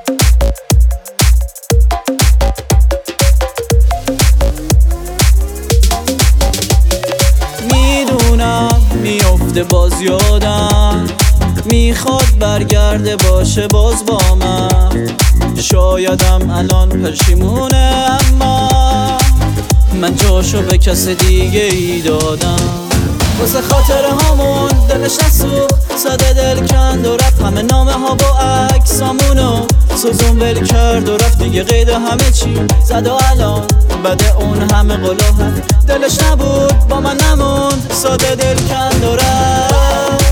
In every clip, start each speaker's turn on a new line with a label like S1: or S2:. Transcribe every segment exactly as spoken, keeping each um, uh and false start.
S1: میفته باز یادم، میخواد برگرده باشه باز با من. شایدم الان پشیمونه، اما من جاشو به کس دیگه ای دادم. واسه خاطره هامون دلش نسوخت، ساده دل کند و رفت. همه نامه ها با عکسامونو سوزون ول کرد و رفت دیگه. قید همه چی زد و الان بده اون همه قلاهت. دلش نبود با من نموند، ساده دل کند و رفت.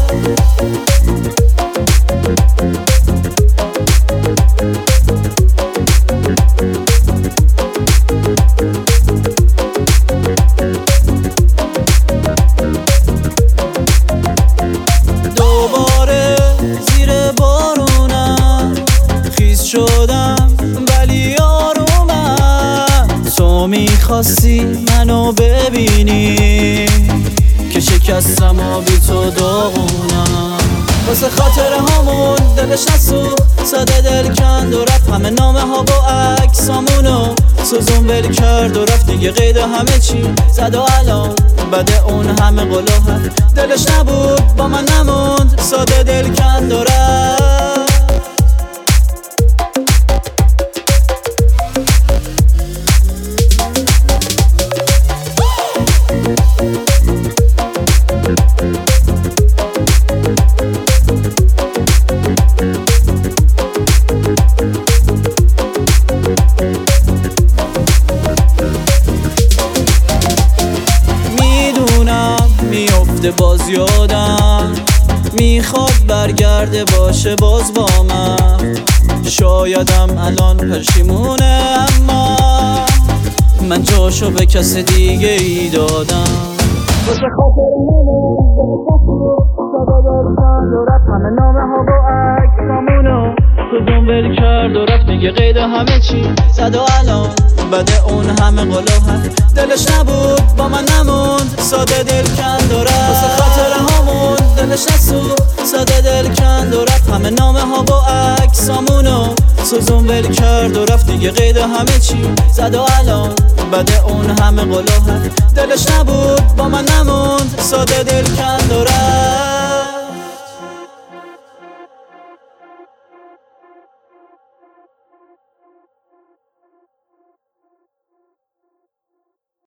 S1: دوباره زیر بارونم خیس شدم ولی آرومم. تو میخواستی منو ببینی که شکستم و بی تو داغونم. واسه خاطره هامون دلش نسوخت، ساده دل کند و رفت. همه نامه ها با عکسامونو سوزون ول کرد و رفت دیگه. قید همه چی زد و الان بده اون همه قلاهت. دلش نبود با من نموند، ساده دل کند و رفت. میفته باز یادم، میخواد برگرده باشه باز با من. شایدم الان پشیمونه، اما من جاشو به کس دیگه ای دادم. واسه خاطر همه نامه ها با عکسامونو سوزون ول کرد و رفت دیگه. قید همه چی زد و الان بده اون همه قلاهت. دلش نبود با من نموند، ساده دل کند و رفت. واسه خاطره هامون دلش نسوخت، ساده دل کند و رفت. همه نامه ها با عکسامونو سوزون ول کرد و رفت دیگه. قید همه چی زد و الان بده اون همه قلاهت. دلش نبود با من نموند، ساده دل کند